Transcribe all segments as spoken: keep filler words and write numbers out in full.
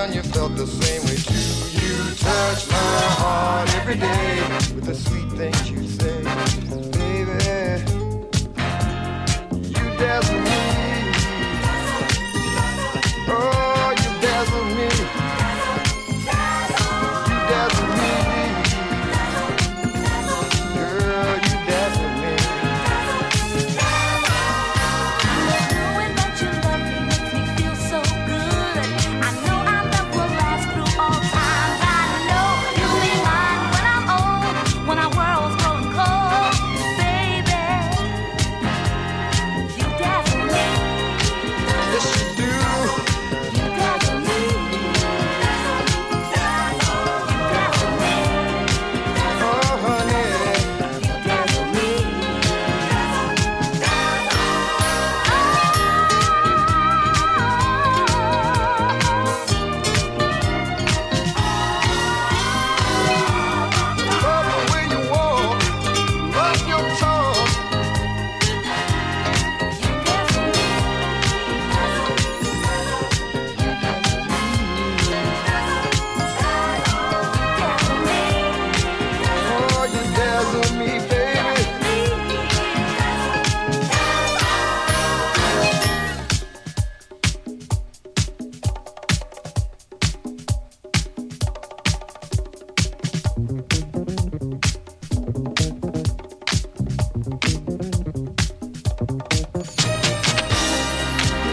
down, you felt the same way too. You touch my heart every day with the sweet things you say. Baby, you dazzle me. Oh, you dazzle me. You dazzle me. Girl, you dazzle me. Knowing that you love me makes me feel so good. I know our love will last through all times. I know you'll be mine when I'm old, when our world's growing cold. Baby, you dazzle me. Yes, you do. You dazzle me. You dazzle me. Oh, honey. You dazzle me. Love the way you walk, love your talk. You dazzle me. Dazzle me. Oh, you dazzle me, baby.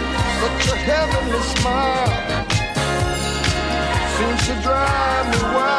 Such a heavenly smile seems to drive me wild.